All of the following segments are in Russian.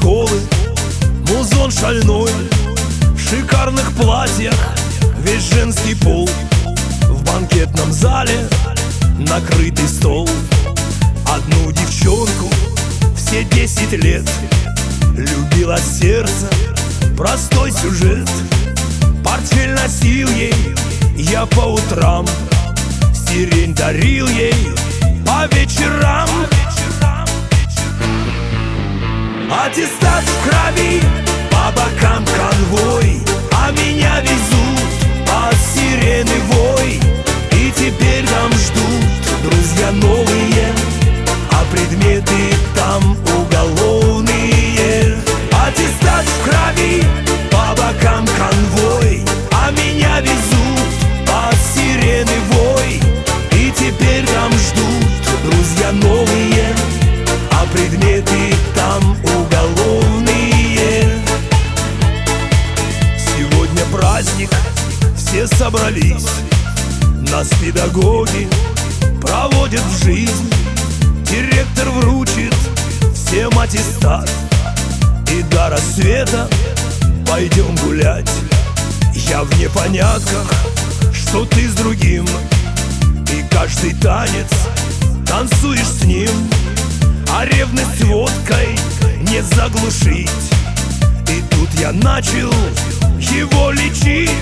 школы, музон шальной, в шикарных платьях весь женский пол. В банкетном зале накрытый стол. Одну девчонку все 10 лет любила сердце, простой сюжет. Портфель носил ей я по утрам, сирень дарил ей по вечерам. Аттестат в крови, по бокам конвой, а меня везут под сирены вой. И теперь там ждут друзья новые, а предметы там уголовные. Аттестат в крови, по бокам конвой, а меня везут под сирены вой. И теперь там ждут друзья новые, а предметы там уголовные. Сегодня праздник, все собрались, нас педагоги проводят в жизнь. Директор вручит всем аттестат, и до рассвета пойдем гулять. Я в непонятках, что ты с другим, и каждый танец танцуешь с ним. А ревность водкой не заглушить, и тут я начал его лечить.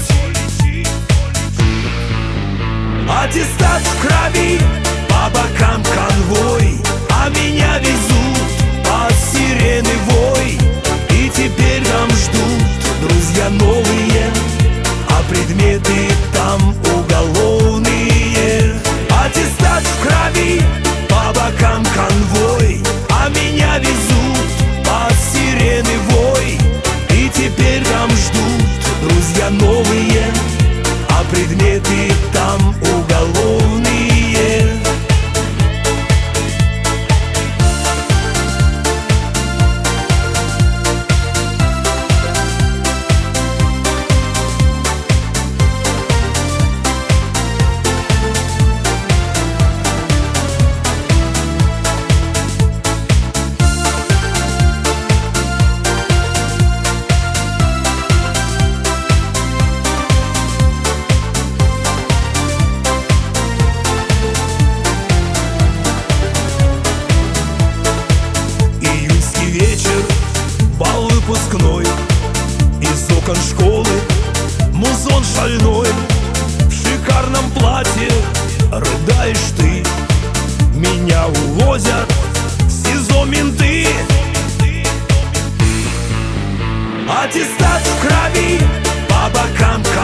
Аттестат в крови, по бокам конвой, а меня везут под сирены вой. И теперь там ждут друзья новые, а предметы там уголовные. Аттестат в крови, по бокам конвой, а меня везут под сирены вой. И теперь там ждут друзья новые, а предметы там уголовные. Вечер, бал выпускной, из окон школы музон шальной. В шикарном платье рыдаешь ты, меня увозят в СИЗО менты. Аттестат в крови, по бокам